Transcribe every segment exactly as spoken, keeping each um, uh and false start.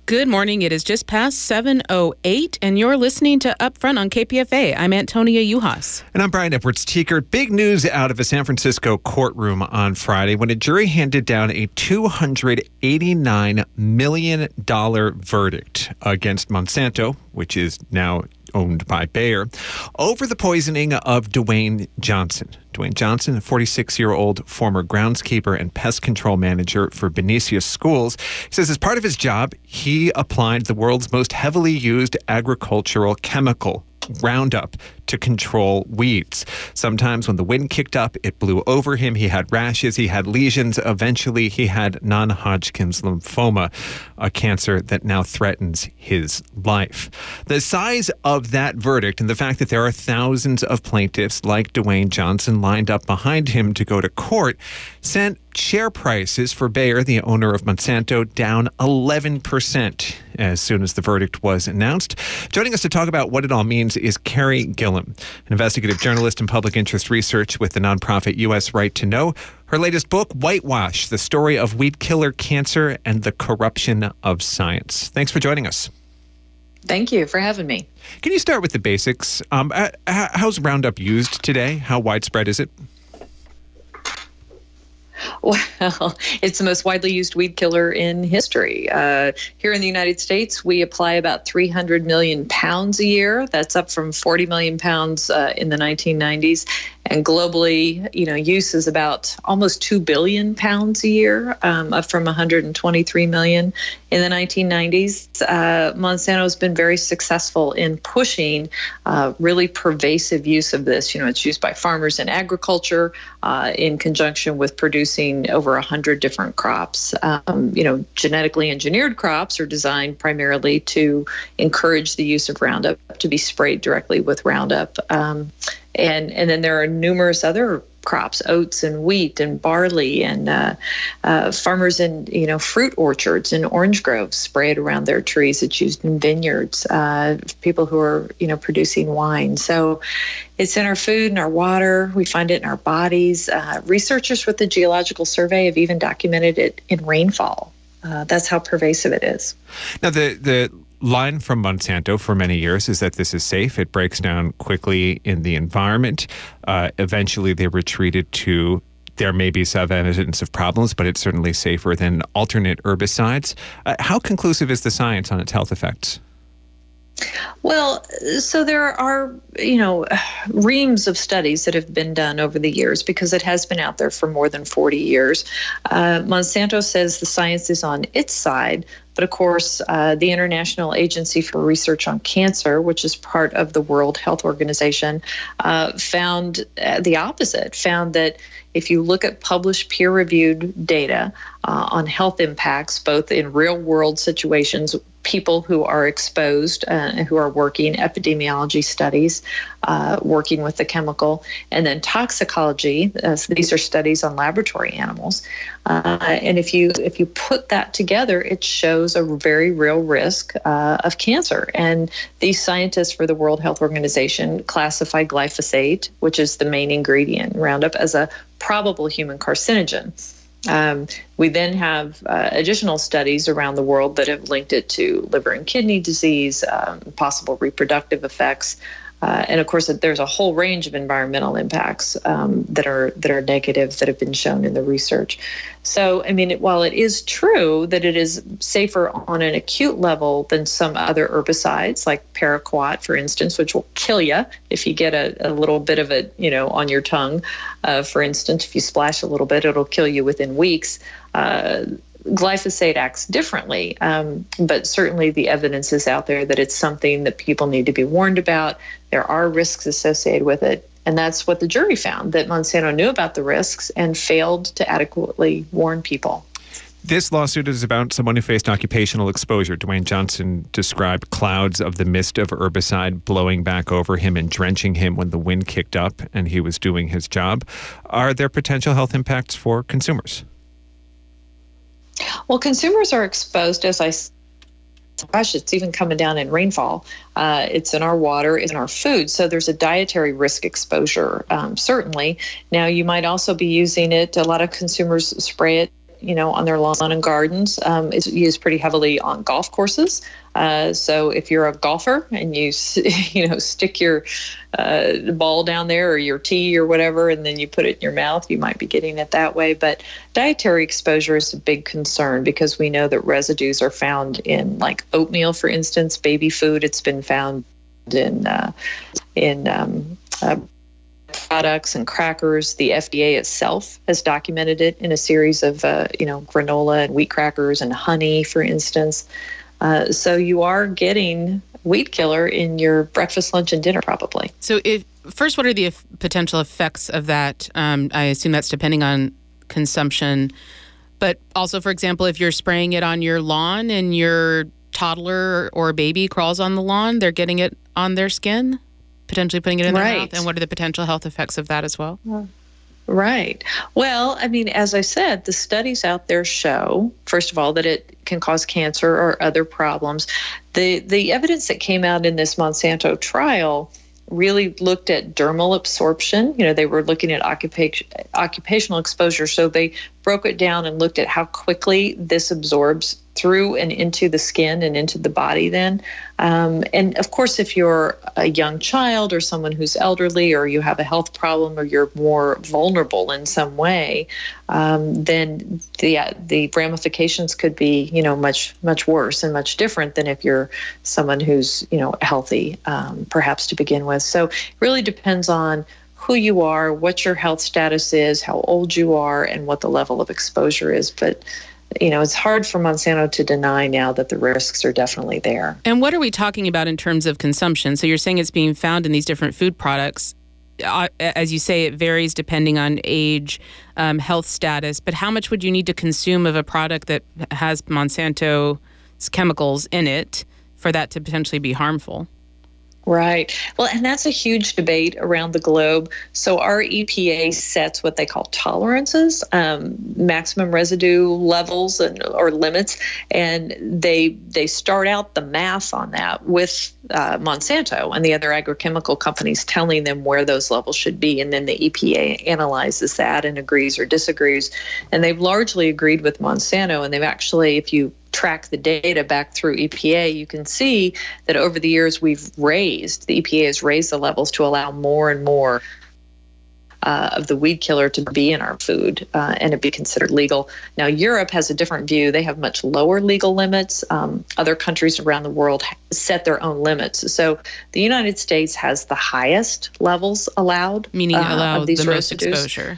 Good morning. It is just past seven oh eight, and you're listening to Upfront on K P F A. I'm Antonia Juhas. And I'm Brian Edwards-Teekert. Big news out of a San Francisco courtroom on Friday when a jury handed down a two hundred eighty-nine million dollars verdict against Monsanto, which is now owned by Bayer, over the poisoning of Dwayne Johnson. Dwayne Johnson, a forty-six-year-old former groundskeeper and pest control manager for Benicia Schools, says as part of his job, he applied the world's most heavily used agricultural chemical, Roundup, to control weeds. Sometimes when the wind kicked up, it blew over him. He had rashes, he had lesions. Eventually, he had non-Hodgkin's lymphoma, a cancer that now threatens his life. The size of that verdict and the fact that there are thousands of plaintiffs like Dwayne Johnson lined up behind him to go to court sent share prices for Bayer, the owner of Monsanto, down eleven percent as soon as the verdict was announced. Joining us to talk about what it all means is Carrie Gillam, an investigative journalist and public interest research with the nonprofit U S Right to Know. Her latest book, Whitewash, the story of weed killer cancer and the corruption of science. Thanks for joining us. Thank you for having me. Can you start with the basics? Um, how's Roundup used today? How widespread is it? Well, it's the most widely used weed killer in history. Uh, here in the United States, we apply about three hundred million pounds a year. That's up from forty million pounds uh, in the nineteen nineties. And globally, you know, use is about almost two billion pounds a year, um, up from one hundred twenty-three million in the nineteen nineties. Uh, Monsanto has been very successful in pushing uh, really pervasive use of this. You know, it's used by farmers in agriculture uh, in conjunction with producing over one hundred different crops. Um, you know, genetically engineered crops are designed primarily to encourage the use of Roundup, to be sprayed directly with Roundup. Um, And and then there are numerous other crops, oats and wheat and barley, and uh, uh, farmers in, you know, fruit orchards and orange groves spray it around their trees. It's used in vineyards, uh, people who are, you know, producing wine. So it's in our food and our water. We find it in our bodies. Uh, researchers with the Geological Survey have even documented it in rainfall. Uh, that's how pervasive it is. Now, the the line from Monsanto for many years is that this is safe. It breaks down quickly in the environment. Uh, eventually, they retreated to there may be some evidence of problems, but it's certainly safer than alternate herbicides. Uh, how conclusive is the science on its health effects? Well, so there are, you know, reams of studies that have been done over the years because it has been out there for more than forty years. Uh, Monsanto says the science is on its side, but of course, uh, the International Agency for Research on Cancer, which is part of the World Health Organization, uh, found uh, the opposite, found that if you look at published peer-reviewed data uh, on health impacts, both in real-world situations, people who are exposed, uh, who are working epidemiology studies, uh, working with the chemical, and then toxicology. Uh, so these are studies on laboratory animals. Uh, and if you if you put that together, it shows a very real risk uh, of cancer. And these scientists for the World Health Organization classify glyphosate, which is the main ingredient in Roundup, as a probable human carcinogen. Um, we then have uh, additional studies around the world that have linked it to liver and kidney disease, um, possible reproductive effects. Uh, and of course, there's a whole range of environmental impacts um, that are that are negative that have been shown in the research. So, I mean, while it is true that it is safer on an acute level than some other herbicides, like paraquat, for instance, which will kill you if you get a, a little bit of it, you know, on your tongue. Uh, for instance, if you splash a little bit, it'll kill you within weeks. Uh, Glyphosate acts differently, um, but certainly the evidence is out there that it's something that people need to be warned about. There are risks associated with it, and that's what the jury found, that Monsanto knew about the risks and failed to adequately warn people. This lawsuit is about someone who faced occupational exposure. Dwayne Johnson described clouds of the mist of herbicide blowing back over him and drenching him when the wind kicked up and he was doing his job. Are there potential health impacts for consumers? Well, consumers are exposed, as I said, gosh, it's even coming down in rainfall. Uh, it's in our water, it's in our food. So there's a dietary risk exposure, um, certainly. Now, you might also be using it. A lot of consumers spray it, you know, on their lawn and gardens. Um, it's used pretty heavily on golf courses. Uh, so if you're a golfer and you, you know, stick your uh, ball down there or your tee or whatever, and then you put it in your mouth, you might be getting it that way. But dietary exposure is a big concern because we know that residues are found in like oatmeal, for instance, baby food. It's been found in uh, in um, uh, products and crackers. The F D A itself has documented it in a series of, uh, you know, granola and wheat crackers and honey, for instance. Uh, so you are getting weed killer in your breakfast, lunch, and dinner, probably. So if first, what are the f- potential effects of that? Um, I assume that's depending on consumption. But also, for example, if you're spraying it on your lawn and your toddler or baby crawls on the lawn, they're getting it on their skin, potentially putting it in their Right. mouth. And what are the potential health effects of that as well? Right. Well, I mean, as I said, the studies out there show, first of all, that it can cause cancer or other problems. The the evidence that came out in this Monsanto trial really looked at dermal absorption. You know, they were looking at occupation, occupational exposure. So they broke it down and looked at how quickly this absorbs through and into the skin and into the body then. Um, and of course, if you're a young child or someone who's elderly or you have a health problem or you're more vulnerable in some way, um, then the the ramifications could be, you know, much, much worse and much different than if you're someone who's, you know, healthy, um, perhaps to begin with. So it really depends on who you are, what your health status is, how old you are, and what the level of exposure is. But you know, it's hard for Monsanto to deny now that the risks are definitely there. And what are we talking about in terms of consumption? So you're saying it's being found in these different food products. Uh, as you say, it varies depending on age, um, health status. But how much would you need to consume of a product that has Monsanto's chemicals in it for that to potentially be harmful? Right. Well, and that's a huge debate around the globe. So our E P A sets what they call tolerances, um, maximum residue levels and or limits, and they they start out the math on that with uh, Monsanto and the other agrochemical companies telling them where those levels should be, and then the E P A analyzes that and agrees or disagrees. And they've largely agreed with Monsanto, and they've actually, if you track the data back through E P A, you can see that over the years we've raised, the E P A has raised the levels to allow more and more uh, of the weed killer to be in our food uh, and to be considered legal. Now, Europe has a different view. They have much lower legal limits. Um, other countries around the world set their own limits. So the United States has the highest levels allowed. Meaning uh, allow of these the most residues. exposure.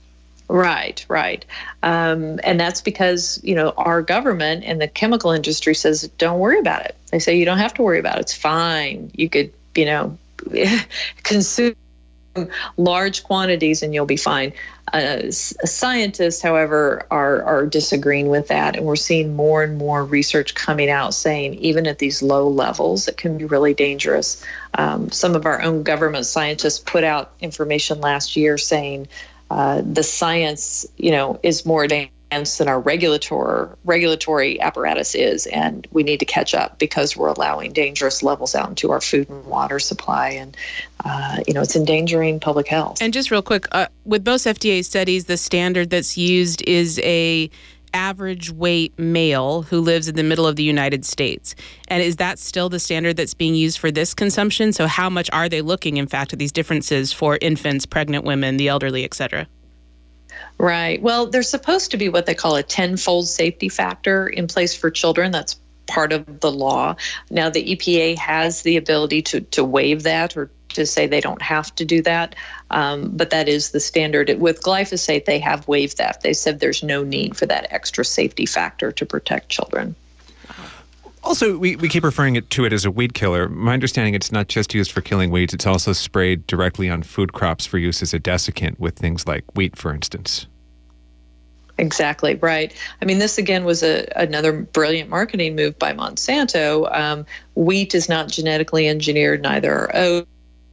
Right, right. Um, and that's because, you know, our government and the chemical industry says, don't worry about it. They say you don't have to worry about it. It's fine. You could, you know, consume large quantities and you'll be fine. Uh, scientists, however, are, are disagreeing with that. And we're seeing more and more research coming out saying even at these low levels, it can be really dangerous. Um, some of our own government scientists put out information last year saying Uh, the science, you know, is more advanced than our regulatory regulatory apparatus is, and we need to catch up because we're allowing dangerous levels out into our food and water supply, and uh, you know, it's endangering public health. And just real quick, uh, with most F D A studies, the standard that's used is a average weight male who lives in the middle of the United States. And is that still the standard that's being used for this consumption? So how much are they looking, in fact, at these differences for infants, pregnant women, the elderly, et cetera? Right. Well, there's supposed to be what they call a tenfold safety factor in place for children. That's part of the law. Now, the E P A has the ability to, to waive that or to say they don't have to do that. Um, but that is the standard. With glyphosate, they have waived that. They said there's no need for that extra safety factor to protect children. Also, we, we keep referring it to it as a weed killer. My understanding, it's not just used for killing weeds. It's also sprayed directly on food crops for use as a desiccant with things like wheat, for instance. Exactly, right. I mean, this again was a, another brilliant marketing move by Monsanto. Um, wheat is not genetically engineered, neither are oats.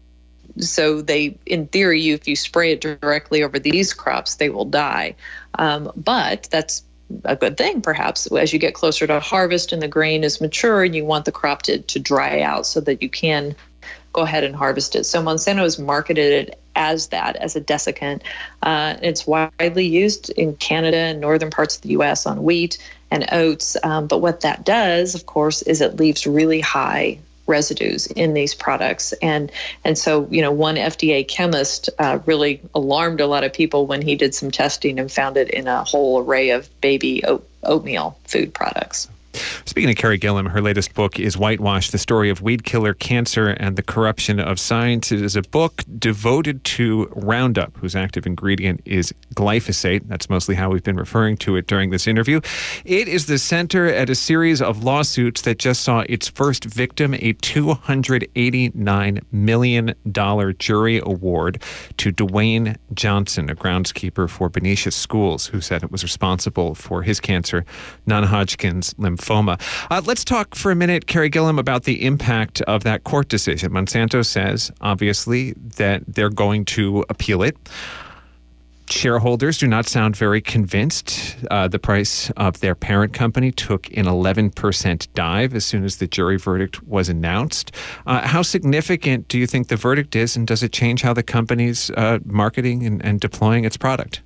So they, in theory, you, if you spray it directly over these crops, they will die. Um, but that's a good thing, perhaps, as you get closer to harvest and the grain is mature and you want the crop to, to dry out so that you can go ahead and harvest it. So Monsanto has marketed it as that, as a desiccant. Uh, it's widely used in Canada and northern parts of the U S on wheat and oats. Um, but what that does, of course, is it leaves really high residues in these products. And and so, you know, one F D A chemist uh, really alarmed a lot of people when he did some testing and found it in a whole array of baby oat, oatmeal food products. Speaking of Carey Gillam, her latest book is Whitewash, the story of weed killer cancer and the corruption of science. It is a book devoted to Roundup, whose active ingredient is glyphosate. That's mostly how we've been referring to it during this interview. It is the center at a series of lawsuits that just saw its first victim, a two hundred eighty-nine million dollars jury award to Dwayne Johnson, a groundskeeper for Benicia Schools, who said it was responsible for his cancer, non-Hodgkin's lymphoma. Uh, let's talk for a minute, Carey Gillam, about the impact of that court decision. Monsanto says, obviously, that they're going to appeal it. Shareholders do not sound very convinced. Uh, the price of their parent company took an eleven percent dive as soon as the jury verdict was announced. Uh, how significant do you think the verdict is, and does it change how the company's uh, marketing and, and deploying its product?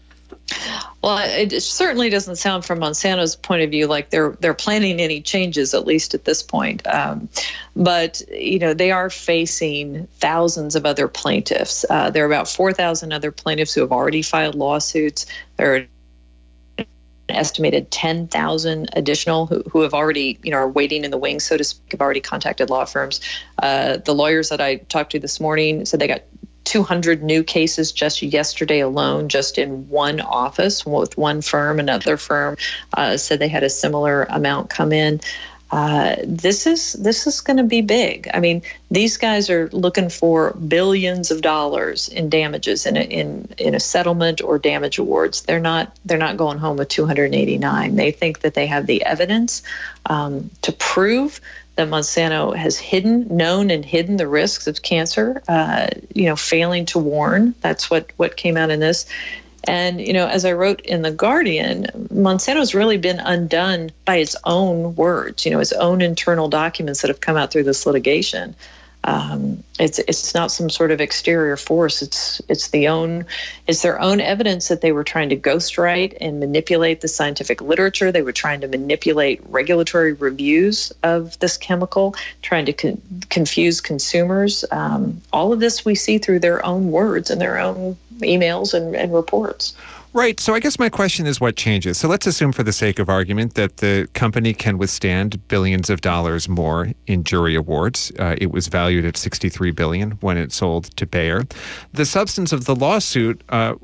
Well, it certainly doesn't sound from Monsanto's point of view like they're they're planning any changes, at least at this point. Um, but, you know, they are facing thousands of other plaintiffs. Uh, there are about four thousand other plaintiffs who have already filed lawsuits. There are an estimated ten thousand additional who, who have already, you know, are waiting in the wings, so to speak, have already contacted law firms. Uh, the lawyers that I talked to this morning said they got two hundred new cases just yesterday alone, just in one office with one firm. Another firm uh, said they had a similar amount come in. Uh, this is this is going to be big. I mean, these guys are looking for billions of dollars in damages in a, in in a settlement or damage awards. They're not they're not going home with two hundred eighty-nine. They think that they have the evidence um, to prove that Monsanto has hidden, known and hidden the risks of cancer, uh, you know, failing to warn. That's what, what came out in this. And, you know, as I wrote in The Guardian, Monsanto's really been undone by its own words, you know, its own internal documents that have come out through this litigation. Um, it's it's not some sort of exterior force. It's it's the own it's their own evidence that they were trying to ghostwrite and manipulate the scientific literature. They were trying to manipulate regulatory reviews of this chemical, trying to con- confuse consumers. Um, all of this we see through their own words and their own emails and, and reports. Right. So I guess my question is what changes. So let's assume for the sake of argument that the company can withstand billions of dollars more in jury awards. Uh, it was valued at sixty-three billion dollars when it sold to Bayer. The substance of the lawsuit uh,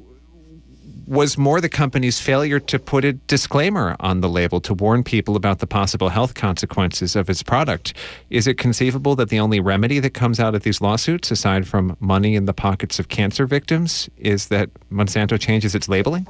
was more the company's failure to put a disclaimer on the label to warn people about the possible health consequences of its product. Is it conceivable that the only remedy that comes out of these lawsuits, aside from money in the pockets of cancer victims, is that Monsanto changes its labeling?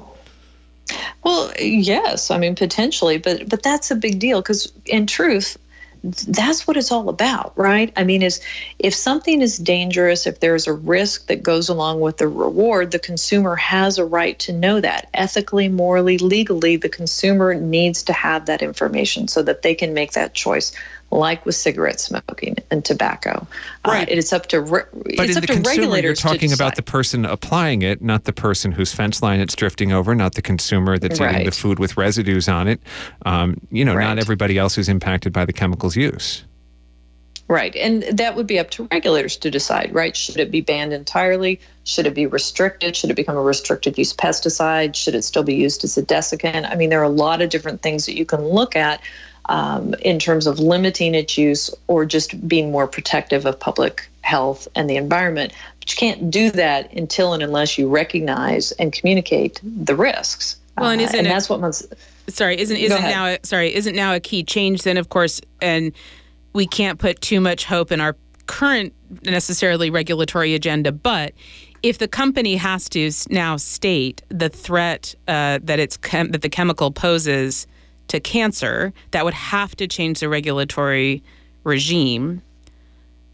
Well, yes, I mean, potentially, but but that's a big deal because in truth, that's what it's all about, right? I mean, is if something is dangerous, if there's a risk that goes along with the reward, the consumer has a right to know that. Ethically, morally, legally, the consumer needs to have that information so that they can make that choice, like with cigarette smoking and tobacco. Right. Uh, it's up to re- but it's in up the to consumer, regulators you're talking to about the person applying it, not the person whose fence line it's drifting over, not the consumer that's right. eating the food with residues on it. Um, you know, right. not everybody else who's impacted by the chemical's use. Right. And that would be up to regulators to decide, right? Should it be banned entirely? Should it be restricted? Should it become a restricted use pesticide? Should it still be used as a desiccant? I mean, there are a lot of different things that you can look at um, in terms of limiting its use or just being more protective of public health and the environment. But you can't do that until and unless you recognize and communicate the risks. Well, and isn't uh, and it, that's what Mons- sorry, isn't isn't now sorry, isn't now a key change then, of course, and we can't put too much hope in our current necessarily regulatory agenda, but if the company has to now state the threat uh, that it's chem- that the chemical poses to cancer, that would have to change the regulatory regime.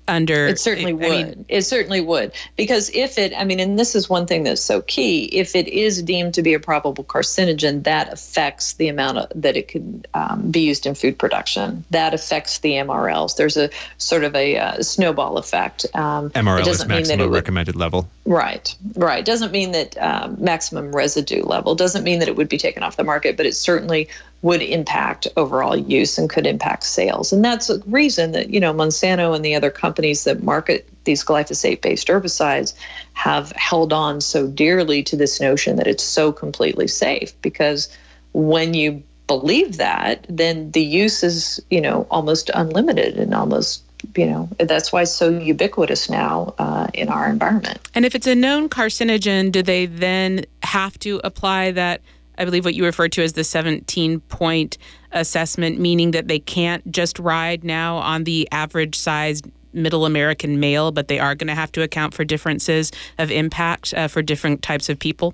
under. It certainly I would. mean, it certainly would. Because if it, I mean, and this is one thing that's so key, if it is deemed to be a probable carcinogen, that affects the amount of, that it could um, be used in food production. That affects the M R Ls. There's a sort of a uh, snowball effect. Um, M R L is mean that maximum it would, recommended level. Right, right. Doesn't mean that um, maximum residue level. Doesn't mean that it would be taken off the market, but it certainly would impact overall use and could impact sales. And that's a reason that, you know, Monsanto and the other companies that market these glyphosate-based herbicides have held on so dearly to this notion that it's so completely safe. Because when you believe that, then the use is, you know, almost unlimited and almost, you know, that's why it's so ubiquitous now uh, in our environment. And if it's a known carcinogen, do they then have to apply that, I believe what you referred to as the seventeen-point assessment, meaning that they can't just ride now on the average-sized middle American male, but they are going to have to account for differences of impact uh, for different types of people?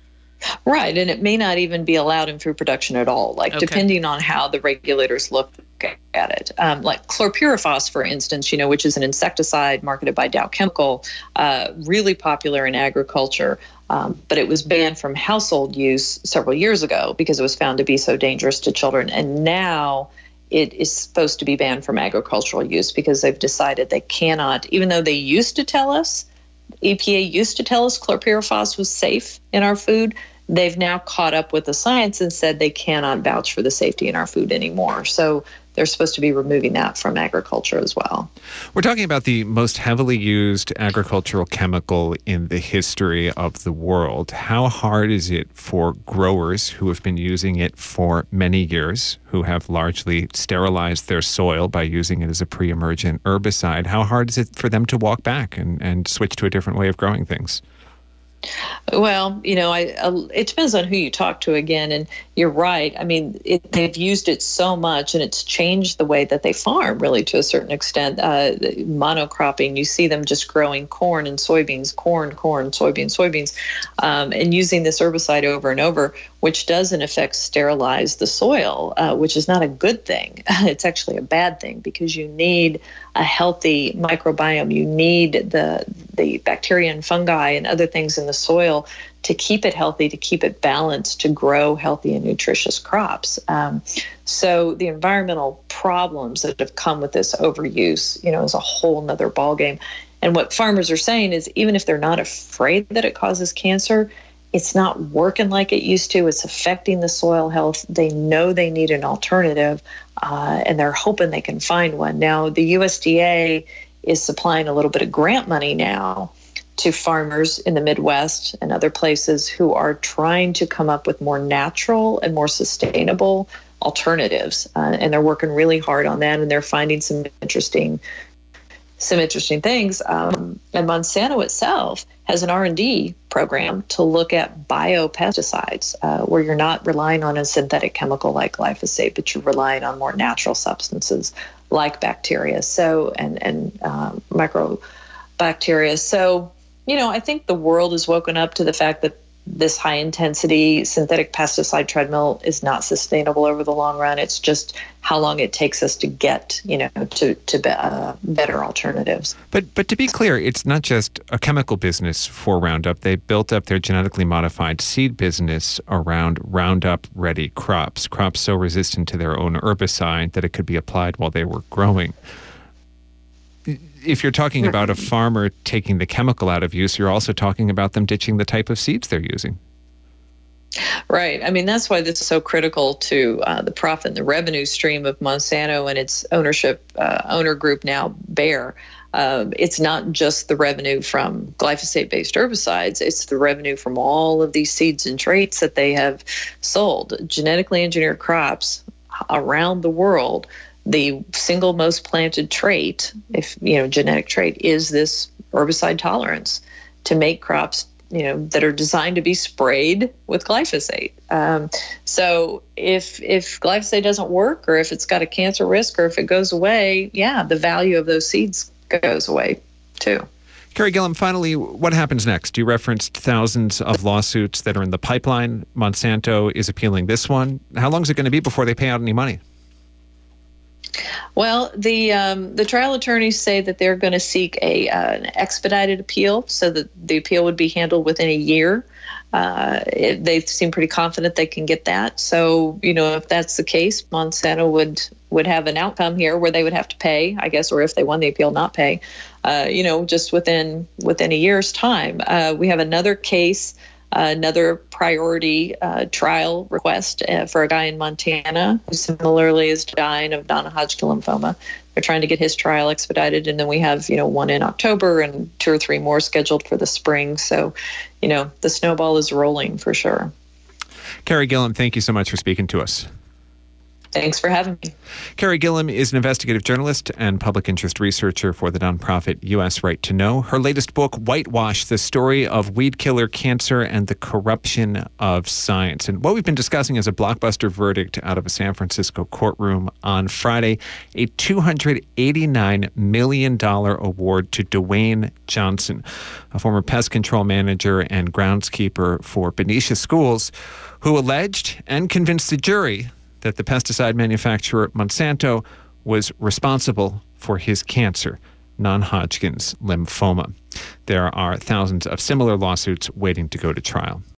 Right, and it may not even be allowed in food production at all, like Okay. depending on how the regulators look at it. Um, like chlorpyrifos, for instance, you know, which is an insecticide marketed by Dow Chemical, uh, really popular in agriculture, um, but it was banned from household use several years ago because it was found to be so dangerous to children. And now it is supposed to be banned from agricultural use because they've decided they cannot, even though they used to tell us, E P A used to tell us chlorpyrifos was safe in our food. They've now caught up with the science and said they cannot vouch for the safety in our food anymore. So they're supposed to be removing that from agriculture as well. We're talking about the most heavily used agricultural chemical in the history of the world. How hard is it for growers who have been using it for many years, who have largely sterilized their soil by using it as a pre-emergent herbicide? How hard is it for them to walk back and, and switch to a different way of growing things? Well, you know, I, uh, it depends on who you talk to again. And you're right. I mean, it, they've used it so much and it's changed the way that they farm, really, to a certain extent. Uh, monocropping, you see them just growing corn and soybeans, corn, corn, soybeans, soybeans, um, and using this herbicide over and over, which does in effect sterilize the soil, uh, which is not a good thing. It's actually a bad thing because you need a healthy microbiome. You need the the bacteria and fungi and other things in the soil to keep it healthy, to keep it balanced, to grow healthy and nutritious crops. Um, so the environmental problems that have come with this overuse, you know, is a whole nother ballgame. And what farmers are saying is even if they're not afraid that it causes cancer, it's not working like it used to. It's affecting the soil health. They know they need an alternative, uh, and they're hoping they can find one. Now, the U S D A is supplying a little bit of grant money now to farmers in the Midwest and other places who are trying to come up with more natural and more sustainable alternatives. Uh, and they're working really hard on that, and they're finding some interesting some interesting things. Um, and Monsanto itself has an R and D program to look at biopesticides, uh, where you're not relying on a synthetic chemical like glyphosate, but you're relying on more natural substances like bacteria, so and and um, microbacteria. So, you know, I think the world has woken up to the fact that this high-intensity synthetic pesticide treadmill is not sustainable over the long run. It's just how long it takes us to get, you know, to to be, uh, better alternatives. But but to be clear, it's not just a chemical business for Roundup. They built up their genetically modified seed business around Roundup-ready crops, crops so resistant to their own herbicide that it could be applied while they were growing. If you're talking about a farmer taking the chemical out of use, you're also talking about them ditching the type of seeds they're using. Right. I mean, that's why this is so critical to uh, the profit and the revenue stream of Monsanto and its ownership uh, owner group now, Bayer. Um, it's not just the revenue from glyphosate-based herbicides. It's the revenue from all of these seeds and traits that they have sold. Genetically engineered crops around the world. The single most planted trait, if you know, genetic trait, is this herbicide tolerance to make crops, you know, that are designed to be sprayed with glyphosate. Um, so if if glyphosate doesn't work, or if it's got a cancer risk, or if it goes away, yeah, the value of those seeds goes away too. Carrie Gillum, finally, what happens next? You referenced thousands of lawsuits that are in the pipeline. Monsanto is appealing this one. How long is it going to be before they pay out any money? Well, Well, the um, the trial attorneys say that they're going to seek a uh, an expedited appeal, so that the appeal would be handled within a year. Uh, it, they seem pretty confident they can get that. So, you know, if that's the case, Monsanto would would have an outcome here where they would have to pay, I guess, or if they won the appeal, not pay. Uh, you know, just within within a year's time. Uh, we have another case. Uh, another priority uh, trial request uh, for a guy in Montana who similarly is dying of non-Hodgkin lymphoma. They're trying to get his trial expedited, and then we have, you know, one in October and two or three more scheduled for the spring. So, you know, the snowball is rolling for sure. Carrie Gillum, thank you so much for speaking to us. Thanks for having me. Carrie Gillum is an investigative journalist and public interest researcher for the nonprofit U S Right to Know. Her latest book, Whitewash, the story of weed killer cancer and the corruption of science. And what we've been discussing is a blockbuster verdict out of a San Francisco courtroom on Friday, a two hundred eighty-nine million dollars award to Dwayne Johnson, a former pest control manager and groundskeeper for Benicia Schools, who alleged and convinced the jury that the pesticide manufacturer Monsanto was responsible for his cancer, non-Hodgkin's lymphoma. There are thousands of similar lawsuits waiting to go to trial.